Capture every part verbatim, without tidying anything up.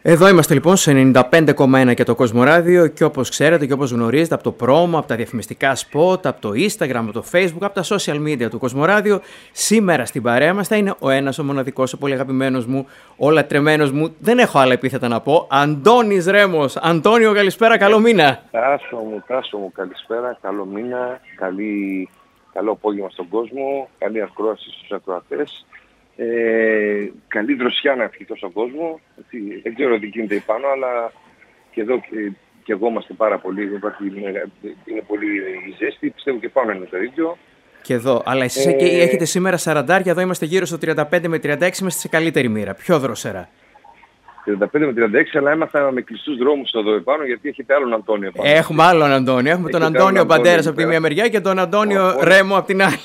Εδώ είμαστε λοιπόν σε ενενήντα πέντε κόμμα ένα και το Κοσμοράδιο και όπως ξέρετε και όπως γνωρίζετε από το promo, από τα διαφημιστικά spot, από το Instagram, από το Facebook, από τα social media του Κοσμοράδιο, σήμερα στην παρέα μας θα είναι ο ένας, ο μοναδικός, ο πολύ αγαπημένος μου, ο λατρεμένος μου, δεν έχω άλλα επίθετα να πω, Αντώνης Ρέμος. Αντώνιο, καλησπέρα, καλό μήνα. Τάσο μου, Τάσο μου, καλησπέρα, καλό μήνα, καλή, καλό απόγευμα στον κόσμο, καλή ακρόαση στους ακροατές. Ε, καλή δροσιά να ευχηθώ στον κόσμο. Δεν ξέρω τι γίνεται πάνω, αλλά και εδώ και, και εγώ είμαστε πάρα πολύ. Είναι, είναι πολύ η ζέστη, πιστεύω και πάνω είναι το ίδιο. Και εδώ, αλλά εσείς ε, έχετε σήμερα σαραντάρια, εδώ είμαστε γύρω στο τριάντα πέντε με τριάντα έξι, είμαστε σε καλύτερη μοίρα, πιο δροσερά. τριάντα πέντε με τριάντα έξι, αλλά έμαθα με κλειστούς δρόμους εδώ επάνω, γιατί έχετε άλλον Αντώνιο επάνω. Έχουμε άλλον Αντώνιο, έχουμε έχετε τον Αντώνιο Μπαντέρας από τη μία μεριά και τον Αντώνιο oh, Ρέμο από την άλλη.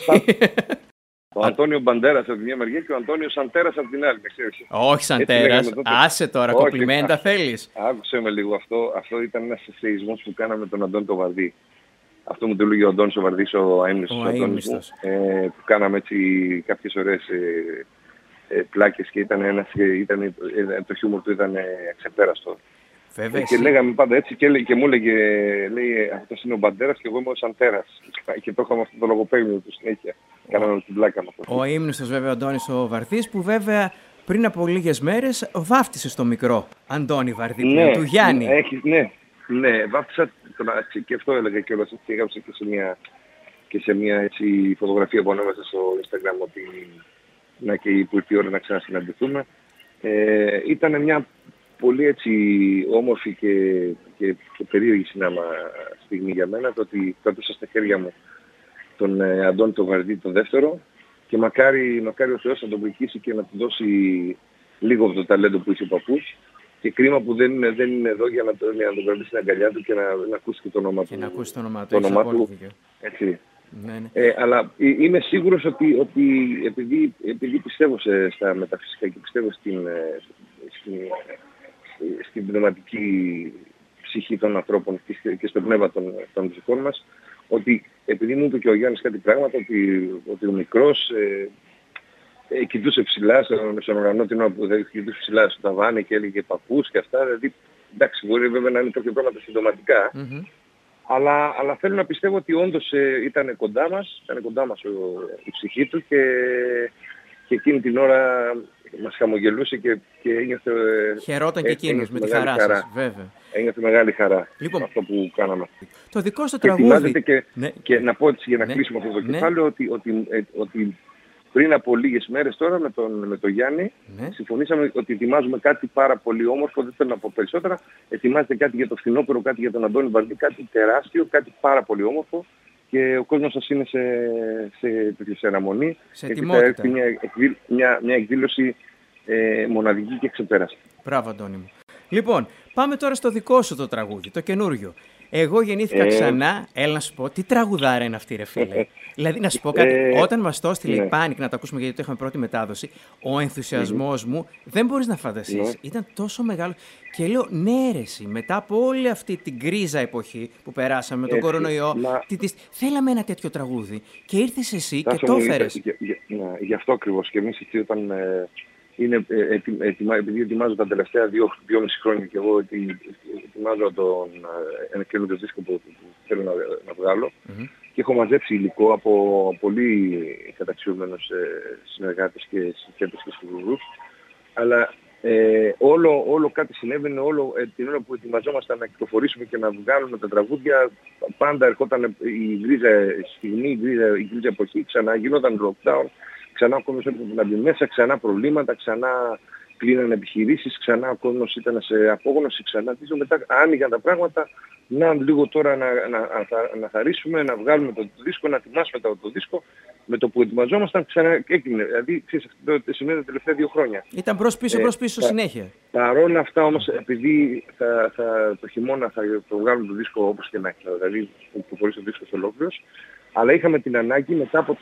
Ο Αντώνιο Μπαντέρας από τη μια μεριά και ο Αντώνιος Σαντέρας από την άλλη. Όχι Σαντέρας, άσε τώρα, όχι, κοπλιμέντα α, θέλεις. Άκουσε με λίγο αυτό. Αυτό ήταν ένας σεισμός που κάναμε τον Αντώνη τον Βαρδί. Αυτό μου το λέγει ο Αντώνης ο Βαρδής, ο αείμνηστος ο Αντώνης, ε, που κάναμε έτσι κάποιες ωραίες ε, ε, πλάκες και ήταν ένας, ήταν, ε, το χιούμορ του ήταν ε, ξεπέραστο. Βέβαια, και λέγαμε πάντα έτσι και, και μου έλεγε, λέει, αυτός είναι ο Μπαντέρας και εγώ είμαι ο Σαντέρας. Και το είχαμε αυτό το λογοπαίγνιο του συνέχεια. Κάναμε την πλάκα μας. Ο ύμνηστος βέβαια Αντώνης ο Βαρδής, που βέβαια πριν από λίγες μέρες βάφτισε στο μικρό Αντώνη Βαρδί, ναι, του Γιάννη. Έχει, ναι, ναι, βάφτισα, και αυτό έλεγα κιόλας, και έγραψα και σε μια, και σε μια έτσι, φωτογραφία που ανέβασα στο Instagram ότι να και που ήρθε η ώρα να ξανασυναντηθούμε. Ε, ήταν μια πολύ έτσι όμορφη και, και, και περίεργη συνάμα στιγμή για μένα, το ότι κρατούσα στα χέρια μου τον ε, Αντώνη τον Βαρδί τον δεύτερο και μακάρι, μακάρι ο Θεός να τον βοηθήσει και να του δώσει λίγο από το ταλέντο που είχε ο παππούς, και κρίμα που δεν είναι, δεν είναι εδώ για να, για να τον κρατήσει στην αγκαλιά του και να, να ακούσει και το όνομα του. Και να ακούσει το όνομα του, το όνομά του έτσι. Ναι, ναι. Ε, αλλά είμαι σίγουρος ότι, ότι επειδή, επειδή πιστεύω σε, στα μεταφυσικά και πιστεύω στην, στην, στην πνευματική ψυχή των ανθρώπων και στο πνεύμα των, των μουσικών μας, ότι επειδή μου είπε και ο Γιάννης κάτι πράγματα, ότι, ότι ο μικρός ε, ε, κοιτούσε ψηλά στον, στον ουρανό την ώρα που δεν κοιτούσε ψηλά στο ταβάνι και έλεγε παππούς και αυτά, δηλαδή εντάξει μπορεί βέβαια να είναι κάποια πράγματα συντοματικά, mm-hmm. αλλά, αλλά θέλω να πιστεύω ότι όντως ε, ήταν κοντά μας, ήταν κοντά μας ο, η ψυχή του και, και εκείνη την ώρα μας χαμογελούσε και, και ένιωθε... Χαιρόταν και εκείνος με τη χαρά, χαρά σας, βέβαια. Ένιωθε μεγάλη χαρά λοιπόν, αυτό που κάναμε. Το δικό στο τραγούδι... Και, και, ναι. και να πω έτσι για να ναι. κλείσουμε αυτό το ναι. κεφάλαιο, ότι, ότι, ε, ότι πριν από λίγες μέρες τώρα με τον, με τον Γιάννη ναι. συμφωνήσαμε ότι ετοιμάζουμε κάτι πάρα πολύ όμορφο, δεν θέλω να πω περισσότερα. Ετοιμάζεται κάτι για το φθινόπωρο, κάτι για τον Αντώνη Βαρδί, κάτι τεράστιο, κάτι πάρα πολύ όμορφο. Και ο κόσμος σας είναι σε, σε, σε, σε αναμονή. Σε γιατί θα έρθει μια, μια, μια εκδήλωση ε, μοναδική και ξεπέραστη. Μπράβο Αντώνη μου. Λοιπόν, πάμε τώρα στο δικό σου το τραγούδι, το καινούριο. Εγώ γεννήθηκα ε... ξανά, έλα να σου πω, τι τραγουδάρα είναι αυτή ρε φίλε. Δηλαδή να σου πω κάτι, ε... όταν μας το έστειλε η ναι. Panic, να το ακούσουμε γιατί το είχαμε πρώτη μετάδοση, ο ενθουσιασμός mm-hmm. μου, δεν μπορείς να φανταστείς, mm-hmm. ήταν τόσο μεγάλο. Και λέω, ναι ρε εσύ, μετά από όλη αυτή την γκρίζα εποχή που περάσαμε με τον κορονοϊό, μα... τη, τη, θέλαμε ένα τέτοιο τραγούδι και ήρθες εσύ Τάσο και το έφερες. Γι' αυτό ακριβώς και εμείς εκεί όταν... Ε... Είναι, ε, ετι, ετοιμα, επειδή ετοιμάζω τα τελευταία δύο, δυόμιση χρόνια και εγώ ετι, ετοιμάζω τον, ένα καινούριο δίσκο που, που θέλω να, να βγάλω mm-hmm. και έχω μαζέψει υλικό από πολύ καταξιωμένους ε, συνεργάτες και συγχέτες και σχεδούς, αλλά ε, όλο, όλο κάτι συνέβαινε, όλο ε, την ώρα που ετοιμαζόμασταν να κυκλοφορήσουμε και να βγάλουμε τα τραγούδια, πάντα ερχόταν η γκρίζα στιγμή, η γκρίζα, η γκρίζα εποχή, ξανά γινόταν lockdown. Ξανά ο κόσμος έπρεπε να μπει μέσα, ξανά προβλήματα, ξανά κλείνανε επιχειρήσεις, ξανά ο κόσμος ήταν σε απόγνωση, ξανά τίζω, μετά άνοιγαν τα πράγματα, να λίγο τώρα να, να, να, να χαρίσουμε, να βγάλουμε το, το δίσκο, να ετοιμάσουμε το, το δίσκο, με το που ετοιμαζόμασταν ξανά έγινε. Δηλαδή, ξέρεις, αυτό το σημαίνει τα τελευταία δύο χρόνια. Ήταν προς πίσω, προς πίσω ε, συνέχεια. Παρόλα αυτά όμως, επειδή θα, θα, το χειμώνα θα το βγάλουμε το δίσκο όπως και να έχει, δηλαδή που προχωρήσει το δίσκο στο ολόκληρος, αλλά είχαμε την ανάγκη μετά από το,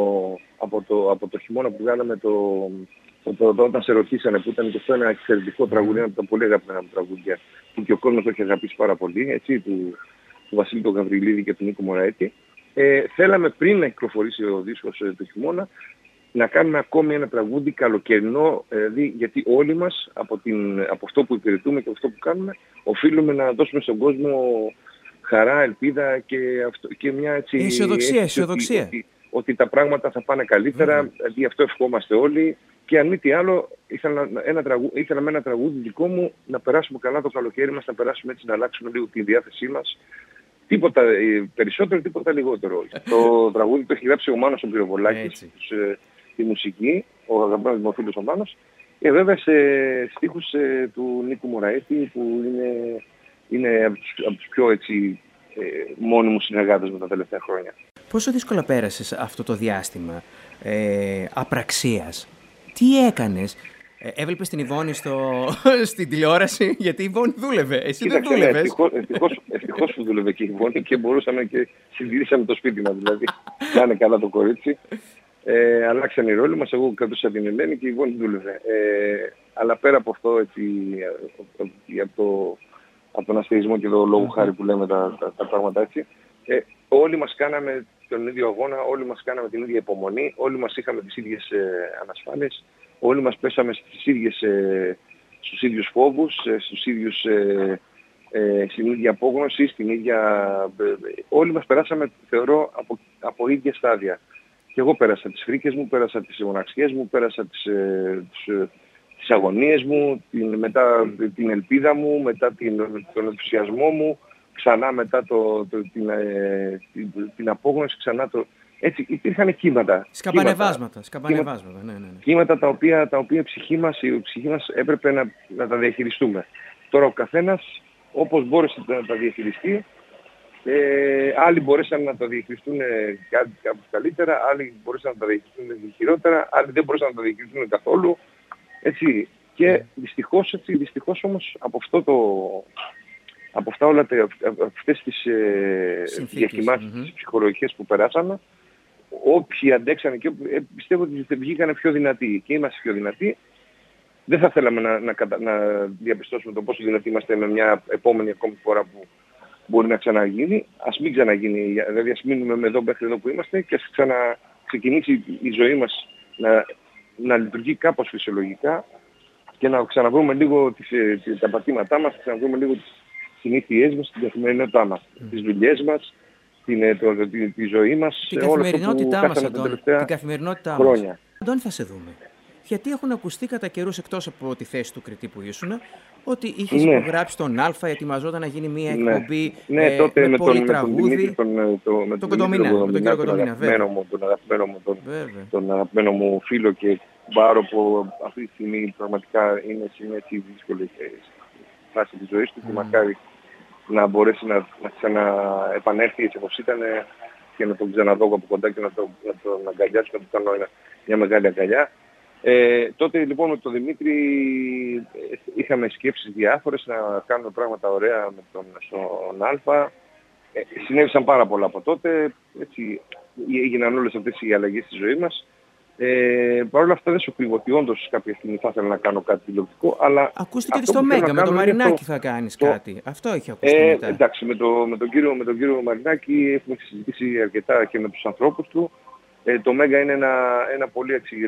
από το, από το χειμώνα που βγάλαμε το, το, το, το όταν σε ρωτήσανε, που ήταν και αυτό ένα εξαιρετικό τραγούδι, ένα από τα πολύ αγαπημένα μου τραγούδια, που και ο κόσμος το έχει αγαπήσει πάρα πολύ, έτσι, του, του Βασίλη τον Γαβριλίδη και του Νίκο Μωραέτη. Ε, θέλαμε πριν να κυκλοφορήσει ο δίσκος ε, το χειμώνα, να κάνουμε ακόμη ένα τραγούδι καλοκαιρινό, δηλαδή, γιατί όλοι μας από, την, από αυτό που υπηρετούμε και από αυτό που κάνουμε, οφείλουμε να δώσουμε στον κόσμο χαρά, ελπίδα και, αυτό, και μια έτσι... Αισιοδοξία, αισιοδοξία. Ότι, ότι, ότι τα πράγματα θα πάνε καλύτερα, mm. δηλαδή αυτό ευχόμαστε όλοι. Και αν μη τι άλλο, ήθελα, ένα τραγου, ήθελα με ένα τραγούδι δικό μου να περάσουμε καλά το καλοκαίρι μας, να περάσουμε έτσι, να αλλάξουμε λίγο τη διάθεσή μας. Τίποτα περισσότερο, τίποτα λιγότερο. Το τραγούδι το έχει γράψει ο Μάνος ο Πυροβολάκης, τη μουσική, ο αγαπημένος μου φίλος ο Μάνος, και βέβαια σε στίχους ε, του Νίκου Μωραήτη, που είναι, είναι από τους, από τους πιο έτσι, ε, μόνιμους συνεργάτες με τα τελευταία χρόνια. Πόσο δύσκολα πέρασες αυτό το διάστημα ε, απραξίας? Τι έκανες? Ε, έβλεπες την Ιβόνη στο, στην τηλεόραση? Γιατί η Ιβόνη δούλευε, εσύ Κοίταξε, δεν δούλευες. Ευτυχώς, ευτυχώς, ευτυχώς που δούλευε και η Ιβόνη και μπορούσαμε και συντηρήσαμε το σπίτι μας. Δηλαδή, να είναι καλά το κορίτσι. Ε, αλλάξαν οι ρόλοι μας, εγώ κρατούσα την Ελένη και η Ιβόνη δούλευε. Ε, αλλά πέρα από αυτό, έτσι, από, το, από τον αστεϊσμό και το λόγου χάρη που λέμε τα, τα, τα πράγματα έτσι, ε, όλοι μας κάναμε τον ίδιο αγώνα, όλοι μας κάναμε την ίδια υπομονή, όλοι μας είχαμε τις ίδιες ε, ανασφάλειες, όλοι μας πέσαμε στις ίδιες, ε, στους ίδιους φόβους, ε, στους ίδιους, ε, ε, στην ίδια απόγνωση, στην ίδια... Ε, όλοι μας περάσαμε, θεωρώ, από, από ίδια στάδια. Και εγώ πέρασα τις φρίκες μου, πέρασα τις μοναξιές μου, πέρασα τις, ε, τις, ε, τις αγωνίες μου, την, μετά την ελπίδα μου, μετά την, τον ενθουσιασμό μου, ξανά μετά το, το, την, ε, την, την απόγνωση, ξανά το... Έτσι υπήρχαν κύματα. Σκαμπανεβάσματα, σκαμπανεβάσματα, ναι, ναι, ναι. Κύματα τα οποία, τα οποία η ψυχή μας, η ψυχή μας έπρεπε να, να τα διαχειριστούμε. Τώρα ο καθένας όπως μπόρεσε να τα διαχειριστεί, ε, άλλοι μπορέσαν να τα διαχειριστούν κάπως καλύτερα, άλλοι μπορέσαν να τα διαχειριστούν χειρότερα, άλλοι δεν μπορέσαν να τα διαχειριστούν καθόλου. Έτσι. Και δυστυχώς, έτσι, δυστυχώς όμως από αυτό το... από αυτά όλα τα, αυτές τις ε, διακοιμάσεις mm-hmm. τις ψυχολογικές που περάσαμε, όποιοι αντέξανε και ε, πιστεύω ότι βγήκανε πιο δυνατοί και είμαστε πιο δυνατοί. Δεν θα θέλαμε να, να, να διαπιστώσουμε το πόσο δυνατοί είμαστε με μια επόμενη ακόμη φορά που μπορεί να ξαναγίνει. Ας μην ξαναγίνει, δηλαδή ας μείνουμε εδώ μέχρι εδώ που είμαστε και ας ξαναξεκινήσει η ζωή μας να, να λειτουργεί κάπως φυσιολογικά και να ξαναβρούμε λίγο τις, τις, τα πατήματά μας, να ξαναβρούμε λίγο τις συνήθειές μας, την καθημερινότητά μας, mm. τις δουλειές μας, την, το, το, τη, τη ζωή μας, την καθημερινότητά μας, Αντώνη, την καθημερινότητά χρόνια. μας. Αντώνη, θα σε δούμε. Γιατί έχουν ακουστεί κατά καιρούς, εκτός από τη θέση του κριτή που ήσουν, ότι είχες ναι. υπογράψει τον Α, ετοιμαζόταν να γίνει μια εκπομπή ναι. Ναι, ε, τότε με, με πολύ τον, τραγούδι. Τον, τον, τον, τον Κοντομίνα, με τον κύριο Κοντομίνα, βέβαια. Τον αγαπημένο μου, τον, τον αγαπημένο μου φίλο και μπάρο που αυτή τη στιγμή πραγματικά είναι σε μια έτσι δύσκολη φάση της ζωής του mm. και μακάρι να μπορέσει να, να ξαναεπανέλθει έτσι όπως ήταν και να τον ξαναδώ από κοντά και να, το, να τον αγκαλιάσω και να του κάνω ένα, μια μεγάλη αγκαλιά. Ε, τότε λοιπόν με τον Δημήτρη είχαμε σκέψεις διάφορες να κάνουμε πράγματα ωραία με τον, στον Α. Ε, συνέβησαν πάρα πολλά από τότε, έτσι έγιναν όλες αυτές οι αλλαγές στη ζωή μας. Ε, Παρ' όλα αυτά δεν σου κρύβω ότι όντως κάποια στιγμή θα ήθελα να κάνω κάτι τηλεοπτικό, αλλά... Ακούστηκε ότι στο Μέγκα με τον Μαρινάκη το, θα κάνεις το, κάτι. Αυτό έχει ακουστεί ε, μετά. Εντάξει, με, το, με, τον κύριο, με τον κύριο Μαρινάκη έχουμε συζητήσει αρκετά και με τους ανθρώπους του. Ε, το Μέγκα είναι ένα, ένα πολύ έτσι,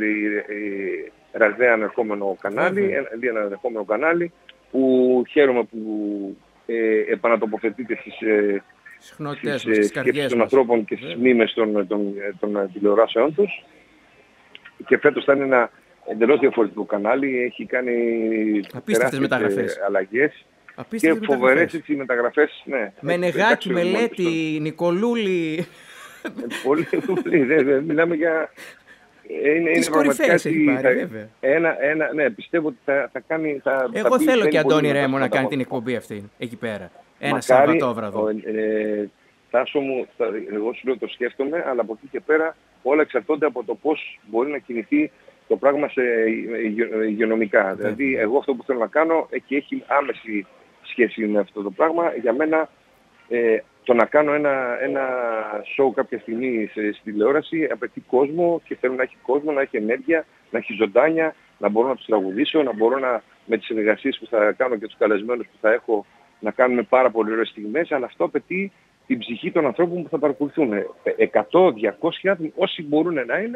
ε, ραγδαία ανερχόμενο κανάλι, ένα, ένα ανερχόμενο κανάλι που χαίρομαι που ε, επανατοποθετείται στις, ε, στις, στις, στις σκέψεις των ανθρώπων και στις μνήμες των, των, των, των τηλεοράσεων τους. Και φέτος θα είναι ένα εντελώς διαφορετικό κανάλι, έχει κάνει τεράστιες αλλαγές και φοβερές έτσι μεταγραφές. Ναι. Μενεγάκη, Μελέτη, Νικολούλη. Πολύ, πολύ, δε, δε, μιλάμε για... Είναι, τις κορυφαίες έχει πάρει, θα, βέβαια. Ένα, ένα, ναι, πιστεύω ότι θα, θα κάνει... Θα, Εγώ θα θέλω και Αντώνη Ρέμο να κάνει την εκπομπή αυτή, εκεί πέρα. Ένα Σαββατόβραδο. Ε, Τάσο μου, θα, εγώ σου λέω το σκέφτομαι, αλλά από εκεί και πέρα όλα εξαρτώνται από το πώς μπορεί να κινηθεί το πράγμα σε υγειονομικά. Δηλαδή, εγώ αυτό που θέλω να κάνω και έχει άμεση σχέση με αυτό το πράγμα. Για μένα, ε, το να κάνω ένα, ένα show κάποια στιγμή στη τηλεόραση απαιτεί κόσμο και θέλω να έχει κόσμο, να έχει ενέργεια, να έχει ζωντάνια, να μπορώ να τους τραγουδήσω, να μπορώ να, με τις συνεργασίες που θα κάνω και τους καλεσμένους που θα έχω να κάνουμε πάρα πολύ ωραίες στιγμές, αλλά αυτό απαιτεί την ψυχή των ανθρώπων που θα παρακολουθούν. εκατό, διακόσια άτομα, όσοι μπορούν να είναι,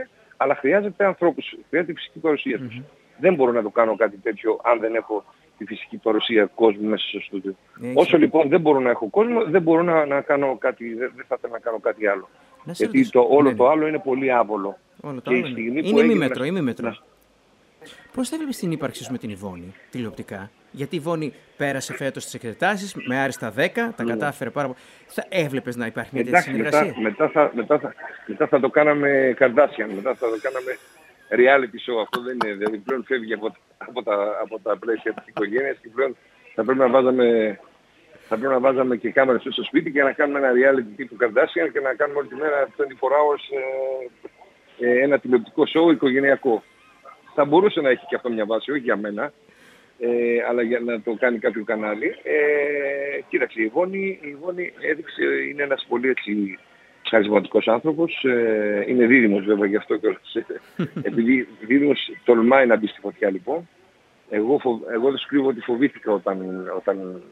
αλλά χρειάζεται ανθρώπους, χρειάζεται φυσική παρουσία τους. Mm-hmm. Δεν μπορώ να το κάνω κάτι τέτοιο αν δεν έχω τη φυσική παρουσία κόσμου μέσα στο στούντιο. Yeah, Όσο λοιπόν δεν μπορώ να έχω κόσμο, δεν μπορώ να, να κάνω κάτι, δεν, δεν θα ήθελα να κάνω κάτι άλλο. Να Γιατί το, όλο ναι. το άλλο είναι πολύ άβολο. Όλο το άλλο είναι. Είναι ημίμετρο, ημίμετρο. Να... Πώς θα έβλεπες την ύπαρξή σου με την Ιβόνη, τηλεοπτικά? Γιατί η Ιβόνη πέρασε φέτος τις εξετάσεις με άριστα δέκα, τα mm. κατάφερε πάρα πολύ. Θα έβλεπες να υπάρχει μια τέτοια συνεργασία? Μετά, μετά, θα, μετά, θα, μετά θα το κάναμε Kardashian, μετά θα το κάναμε reality show. Αυτό δεν είναι. Δηλαδή πλέον φεύγει από, από, τα, από τα πλαίσια της οικογένειας και πλέον θα πρέπει να βάζαμε, θα πρέπει να βάζαμε και κάμερες στο σπίτι και να κάνουμε ένα reality τύπου Kardashian και να κάνουμε όλη τη μέρα είκοσι τέσσερις hours ε, ε, ένα τηλεοπτικό show οικογενειακό. Θα μπορούσε να έχει και αυτό μια βάση, όχι για μένα, ε, αλλά για να το κάνει κάποιο κανάλι. Ε, κοίταξε, η Ιβόνη, η Ιβόνη έδειξε, είναι ένας πολύ έτσι χαρισματικός άνθρωπος. Ε, είναι δίδυμος βέβαια γι' αυτό και επειδή δίδυμος τολμάει να μπει στη φωτιά λοιπόν. Εγώ, φοβ, εγώ δεν σου κρύβω ότι φοβήθηκα όταν, όταν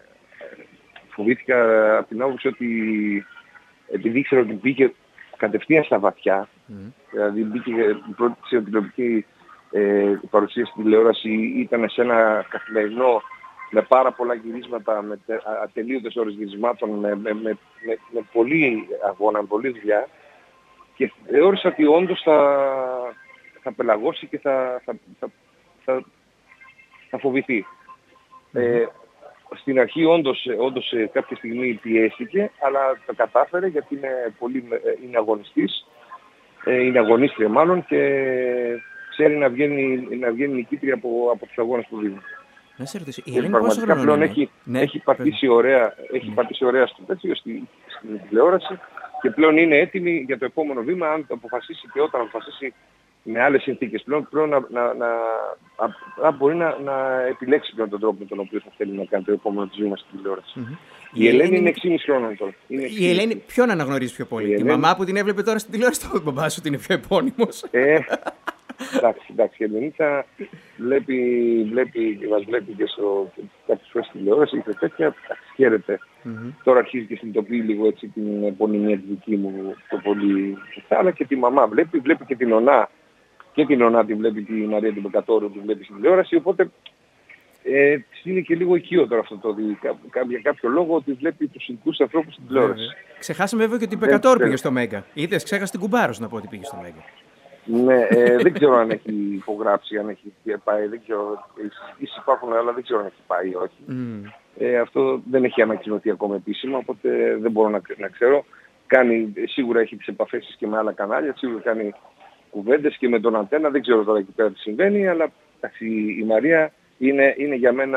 φοβήθηκα από την άποψη ότι επειδή ήξερα ότι μπήκε κατευθείαν στα βαθιά, mm. δηλαδή μπήκε η πρώτη τηλεοπτική ε, παρουσία στην τηλεόραση ήταν σε ένα καθημερινό με πάρα πολλά γυρίσματα, με ατελείωτες ώρες γυρισμάτων, με, με, με, με, με πολύ αγώνα, με πολλή δουλειά και θεώρησα ότι όντως θα, θα πελαγώσει και θα, θα, θα, θα, θα φοβηθεί. Mm. Ε, στην αρχή όντως, όντως κάποια στιγμή πιέστηκε, αλλά το κατάφερε γιατί είναι, πολύ, είναι αγωνιστής, είναι αγωνίστρια μάλλον και ξέρει να βγαίνει, να βγαίνει νικήτρια από, από τους αγώνες που δίνει. Να σε ρωτήσω, η Ελένη πραγματικά πλέον έχει, ναι, έχει, πατήσει ωραία, έχει ναι. πατήσει ωραία στο τέτοιο, στη, στην τηλεόραση και πλέον είναι έτοιμη για το επόμενο βήμα αν το αποφασίσει και όταν αποφασίσει με άλλες συνθήκες. Πλέον, πλέον να, να, να, να μπορεί να, να επιλέξει πλέον τον τρόπο με τον οποίο θα θέλει να κάνει το επόμενο της βήμα στην τηλεόραση. Mm-hmm. Η, η Ελένη είναι, είναι έξι και μισό χρόνων τώρα. Είναι η Ελένη ποιον αναγνωρίζει πιο πολύ? Η τη Ελένη... μαμά που την έβλεπε τώρα στην τηλεόραση, τον μπαμπά σου ότι είναι πιο επώνυμος? Ε, εντάξει, εντάξει, η Ελένητα βλέπει, βλέπει, μας βλέπει και στο κάποιες φορές στη τηλεόραση και τέτοια, χαίρεται. Mm-hmm. Τώρα αρχίζει και συνειδητοποιεί λίγο έτσι την επωνυμία τη δική μου το πολύ, αλλά και τη μαμά βλέπει, βλέπει και την Ωνά. Και την Ωνά τη βλέπει, τη Μαρία την Πεκατόρου τη βλέπει στην τηλεόραση, οπότε ε, είναι και λίγο οικείο τώρα αυτό το ότι για κάποιο λόγο ότι βλέπει τους ειδικούς ανθρώπους στην τηλεόραση. Ξεχάσαμε βέβαια και ότι η Πεκατόρου πήγε στο Μέγκα. Είδες, ξέχασε την Κουμπάρος να πω ότι πήγε στο Μέγκα. Ναι, ε, δεν ξέρω αν έχει υπογράψει, αν έχει πάει, δεν ξέρω, οι συζητήσεις υπάρχουν, αλλά δεν ξέρω αν έχει πάει ή όχι. Mm. Ε, αυτό δεν έχει ανακοινωθεί ακόμα επίσημα, οπότε δεν μπορώ να, να ξέρω. Κάνει, σίγουρα έχει τις επαφές και με άλλα κανάλια, σίγουρα κάνει κουβέντες και με τον Αντένα, δεν ξέρω τώρα εκεί πέρα τι συμβαίνει, αλλά εντάξει, η Μαρία είναι, είναι για μένα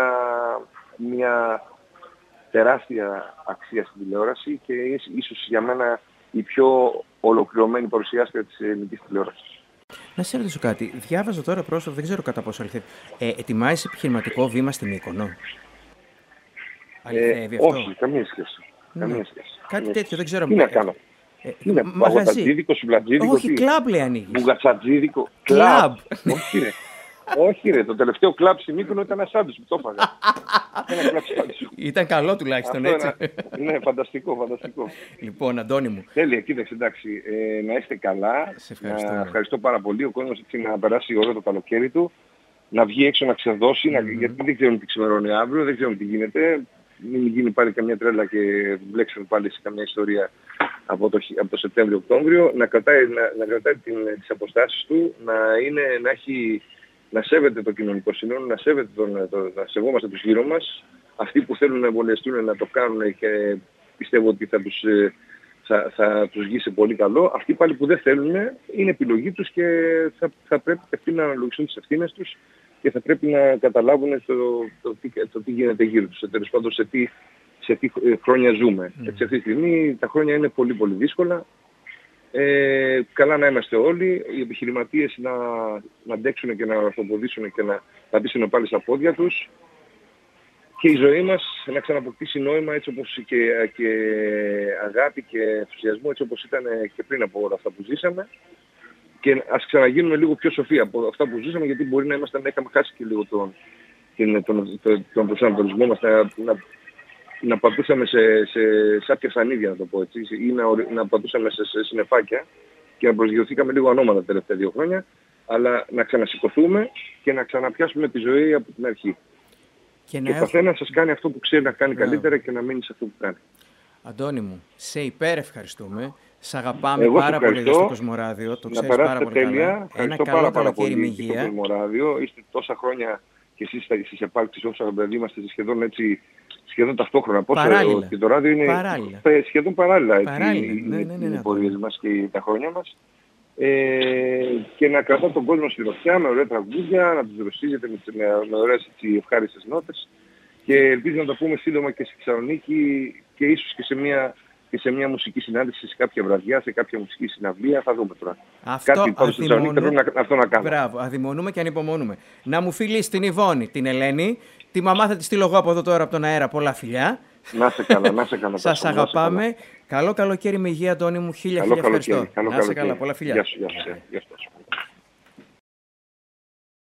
μια τεράστια αξία στην τηλεόραση και ίσως για μένα η πιο ολοκληρωμένη παρουσιάστρια της ελληνικής τηλεόρασης. Να σε ρωτήσω κάτι. Διάβαζα τώρα πρόσφατα, δεν ξέρω κατά πόσο αληθεύει. Ε, ετοιμάζεις επιχειρηματικό βήμα στην Μύκονο? Αληθεύει ε, αυτό? Όχι, καμία σχέση. Ναι. Καμία σχέση. Κάτι καμία τέτοιο, σχέση. Δεν ξέρω. Τι να κάνω. Ε, είναι παγωτατζίδικο, σουβλατζίδικο. Όχι, κλαμπ λέει ανοίγεις. Μπουγατσατζίδικο. Κλαμπ. Όχι ρε. Όχι ρε, το τελευταίο κλαμπ στη Μύκονο ήταν ένα σάντουιτς που το έφαγα. Ένα κλαμπ σάντουιτς. Ήταν καλό τουλάχιστον έτσι. Ένα... ναι, φανταστικό, φανταστικό. Λοιπόν, Αντώνη μου. Τέλεια, κοίταξε, εντάξει. Ε, να είστε καλά. Σε ευχαριστώ. Να ευχαριστώ πάρα πολύ. Ο κόσμος έτσι να περάσει ωραίο το καλοκαίρι του. Να βγει έξω να ξεδώσει, mm-hmm. να... γιατί δεν ξέρουμε τι ξημερώνει αύριο, δεν ξέρουμε τι γίνεται. Μην γίνει πάλι καμιά τρέλα και μπλέξουν πάλι σε καμιά ιστορία από το, από το Σεπτέμβριο-Οκτώβριο. Να κρατάει, να, να κρατάει την, τις αποστάσεις του, να, είναι, να, έχει, να σέβεται το κοινωνικό σύνολο, να, σέβεται τον, το, να σεβόμαστε τους γύρω μας. Αυτοί που θέλουν να εμβολιαστούν να το κάνουν και πιστεύω ότι θα τους, θα, θα τους βγει σε πολύ καλό. Αυτοί πάλι που δεν θέλουν είναι επιλογή τους και θα, θα πρέπει αυτοί να αναλογιστούν τις ευθύνες τους και θα πρέπει να καταλάβουν το, το, το, το τι γίνεται γύρω τους, τέλος πάντων σε τι, σε τι χρόνια ζούμε. Mm. Έτσι, αυτή τη στιγμή τα χρόνια είναι πολύ πολύ δύσκολα. Ε, καλά να είμαστε όλοι, οι επιχειρηματίες να, να αντέξουν και να ορθοποδήσουν και να πατήσουν πάλι στα πόδια τους και η ζωή μας να ξαναποκτήσει νόημα έτσι όπως και, και αγάπη και ενθουσιασμό έτσι όπως ήταν και πριν από όλα αυτά που ζήσαμε. Και ας ξαναγίνουμε λίγο πιο σοφοί από αυτά που ζήσαμε, γιατί μπορεί να είμαστε να είχαμε χάσει και λίγο τον, τον, τον, τον, τον προσανατολισμό μας, να, να, να πατούσαμε σε, σε σάπια σανίδια, να το πω έτσι, ή να, να πατούσαμε σε, σε συννεφάκια. και να προσγειωθήκαμε λίγο ανώματα τα τελευταία δύο χρόνια, αλλά να ξανασηκωθούμε και να ξαναπιάσουμε τη ζωή από την αρχή. Και, και ο καθένας σας κάνει αυτό που ξέρει να κάνει Μπράβο. καλύτερα και να μείνει σε αυτό που κάνει. Αντώνη μου, σε υπερευχαριστούμε. Σ' αγαπάμε Εγώ πάρα πολύ εδώ στο Κοσμοράδιο. Το ξέρεις πάρα πολύ τέλεια. καλά. Ένα καλό καλοκαίρι με υγεία. Στο Κοσμοράδιο. Είστε τόσα χρόνια και εσείς στις επάρξεις όσα δηλαδή είμαστε σχεδόν έτσι, σχεδόν ταυτόχρονα. Παράλληλα. Και το ράδιο είναι παράλληλα. σχεδόν παράλληλα. παράλληλα. Έτσι, ναι, ναι, ναι, ναι, οι πορείες μας και τα χρόνια μας. Ε, και να κρατά τον κόσμο στη ρωτιά με ωραία τραγούδια, να τους δροσίζετε με, με, με ωραίες έτσι, ευχάριστες νότες και ελπίζω να τα πούμε σύντομα και στη Θεσσαλονίκη και ίσως και σε μια, και σε μια μουσική συνάντηση σε κάποια βραδιά, σε κάποια μουσική συναυλία, θα δούμε τώρα. Αυτό Κάτι πάνω στη Θεσσαλονίκη πρέπει να, αυτό να κάνουμε. Μπράβο, αδειμονούμε και ανυπομονούμε. Να μου φιλείς την Ιβόνη, την Ελένη, τη μαμά θα τη στείλω εγώ από εδώ τώρα από τον αέρα, πολλά φιλιά. Να σε καλά, να σε καλά. Σας αγαπάμε. Καλό καλοκαίρι με υγεία, Αντώνη μου. Χίλια χίλια ευχαριστώ. Καλό να σε καλά, πολλά φιλιά. Γεια σου, γεια σου. Γεια σου.